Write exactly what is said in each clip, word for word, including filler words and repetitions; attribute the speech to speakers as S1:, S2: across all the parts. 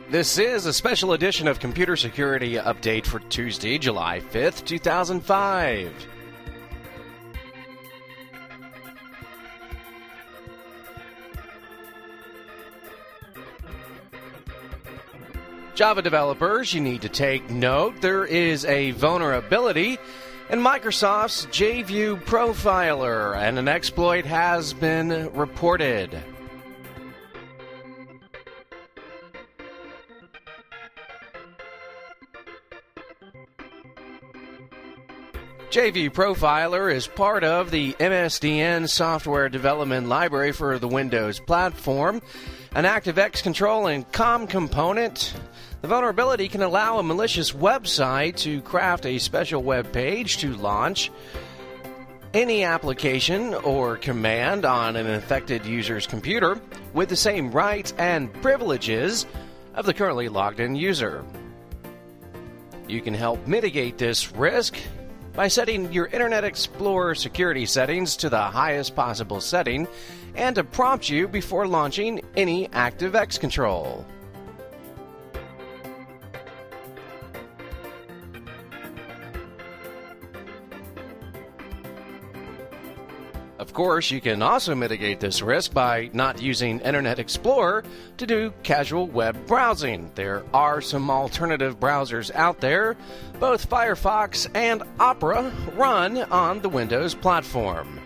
S1: This is a special edition of Computer Security Update for Tuesday, July fifth, two thousand five. Java developers, you need to take note. There is a vulnerability in Microsoft's JView Profiler, and an exploit has been reported. JView Profiler is part of the M S D N software development library for the Windows platform, an ActiveX control and COM component. The vulnerability can allow a malicious website to craft a special web page to launch any application or command on an infected user's computer with the same rights and privileges of the currently logged in user. You can help mitigate this risk by setting your Internet Explorer security settings to the highest possible setting and to prompt you before launching any ActiveX control. Of course, you can also mitigate this risk by not using Internet Explorer to do casual web browsing. There are some alternative browsers out there. Both Firefox and Opera run on the Windows platform.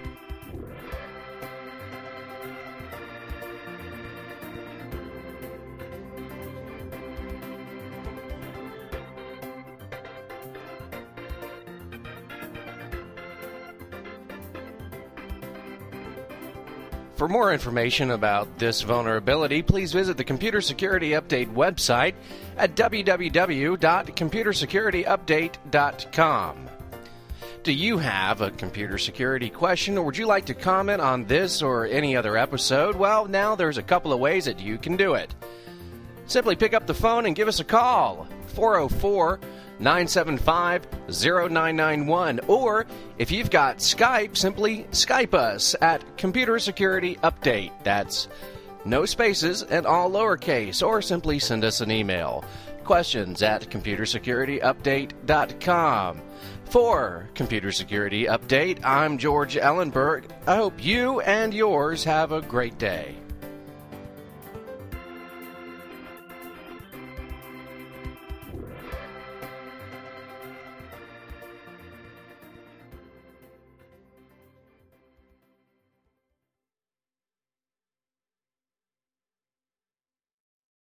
S1: For more information about this vulnerability, please visit the Computer Security Update website at w w w dot computer security update dot com. Do you have a computer security question, or would you like to comment on this or any other episode? Well, now there's a couple of ways that you can do it. Simply pick up the phone and give us a call, four oh four, nine seven five, oh nine nine one, or if you've got Skype, simply Skype us at Computer Security Update. That's no spaces and all lowercase, or simply send us an email. Questions at computer security update dot com. For Computer Security Update, I'm George Ellenberg. I hope you and yours have a great day.